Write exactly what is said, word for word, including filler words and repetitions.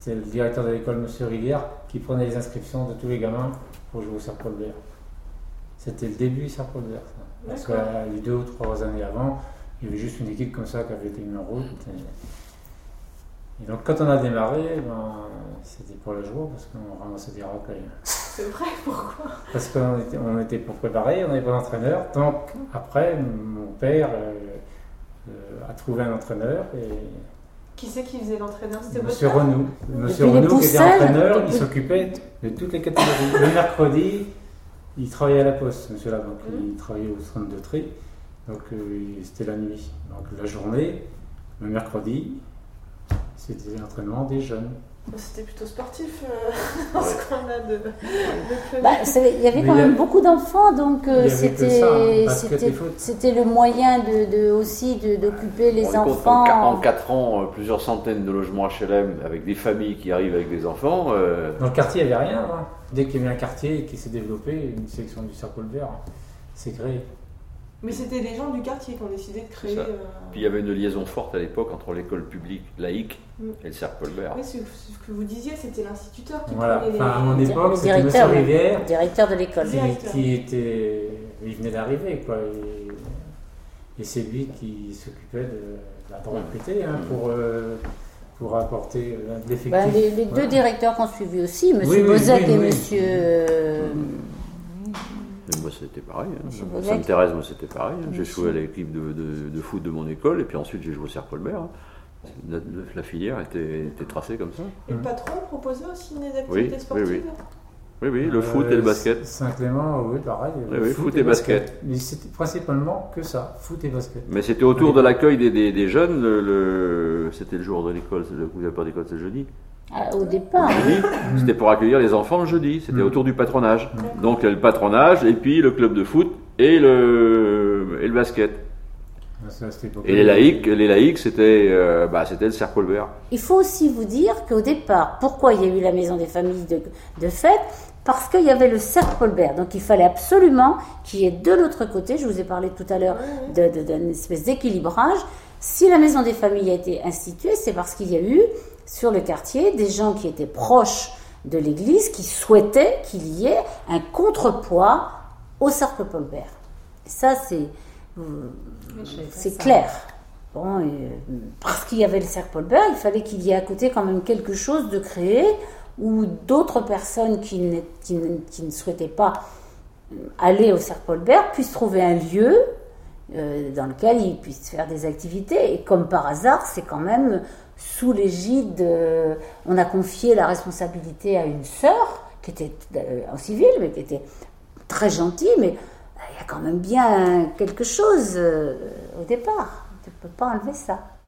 C'est le directeur de l'école, M. Rivière, qui prenait les inscriptions de tous les gamins pour jouer au cercle polaire. C'était le début du cercle polaire, ça. Parce que les deux ou trois années avant, il y avait juste une équipe comme ça qui avait été mise en route. Et donc quand on a démarré, ben, c'était pour la joie parce qu'on ramassait des recueils. C'est vrai, pourquoi? Parce qu'on était, on était pour préparer, on n'avait pas d'entraîneur. Donc après, mon père euh, euh, a trouvé un entraîneur. Et qui c'est qui faisait l'entraîneur? C'était Monsieur Renaud. Monsieur Renaud qui était entraîneur, il s'occupait de toutes les catégories. Le mercredi, il travaillait à la poste, monsieur là, donc mmh. il travaillait au centre de tri. Donc euh, c'était la nuit. Donc la journée, le mercredi, c'était l'entraînement des jeunes. C'était plutôt sportif euh, dans ce qu'on a de, de bah, il y avait quand même beaucoup d'enfants, donc euh, c'était, ça, c'était, c'était le moyen de, de, aussi de, d'occuper les on enfants. Compte, en, en quatre ans, plusieurs centaines de logements H L M avec des familles qui arrivent avec des enfants. Euh... Dans le quartier, il n'y avait rien. Hein. Dès qu'il y avait un quartier qui s'est développé, une section du cercle vert s'est créée. Mais c'était les gens du quartier qui ont décidé de créer. Euh... Puis il y avait une liaison forte à l'époque entre l'école publique laïque mm. et le cercle vert. Oui, ce que vous disiez, c'était l'instituteur qui voilà. prenait les... Enfin, à mon époque, c'était M. Rivière, directeur de l'école. Qui, qui était, il venait d'arriver, quoi. Et, et c'est lui qui s'occupait de la propriété hein, mm. pour, euh, pour apporter l'effectif. Ben, les, les voilà. deux directeurs qu'on suivi aussi, M. Oui, Bozek oui, oui, et oui. M. Euh, mm. Moi c'était pareil, hein. Sainte-Thérèse, moi c'était pareil. Hein. J'ai joué à l'équipe de, de, de foot de mon école et puis ensuite j'ai joué au cercle Colbert. Hein. La, la filière était, était tracée comme ça. Et le patron proposait aussi des activités oui, sportives oui, oui. Oui, oui, le euh, foot et le basket. Saint-Clément, oui, pareil. Oui, oui, foot, foot et basket. basket. Mais c'était principalement que ça, foot et basket. Mais c'était autour de l'accueil des, des, des jeunes, le, le, c'était le jour de l'école, vous n'avez pas d'école, c'est le jeudi. Ah, au départ. Jeudi, c'était pour accueillir les enfants le jeudi, c'était mmh. autour du patronage. Mmh. Donc le patronage, et puis le club de foot et le, et le basket. Ça, et les laïcs, les laïcs c'était, euh, bah, c'était le cercle vert. Il faut aussi vous dire qu'au départ, pourquoi il y a eu la maison des familles de, de fête? Parce qu'il y avait le cercle Colbert, donc il fallait absolument qu'il y ait de l'autre côté, je vous ai parlé tout à l'heure de, de, d'une espèce d'équilibrage. Si la maison des familles a été instituée, c'est parce qu'il y a eu sur le quartier des gens qui étaient proches de l'église, qui souhaitaient qu'il y ait un contrepoids au cercle Colbert. Et ça, c'est, c'est clair. Bon, et parce qu'il y avait le cercle Colbert, il fallait qu'il y ait à côté quand même quelque chose de créé où d'autres personnes qui ne, qui ne, qui ne souhaitaient pas aller au cercle Colbert puissent trouver un lieu euh, dans lequel ils puissent faire des activités. Et comme par hasard, c'est quand même sous l'égide, euh, on a confié la responsabilité à une sœur qui était euh, en civil, mais qui était très gentille, mais euh, il y a quand même bien quelque chose euh, au départ. On ne peut pas enlever ça.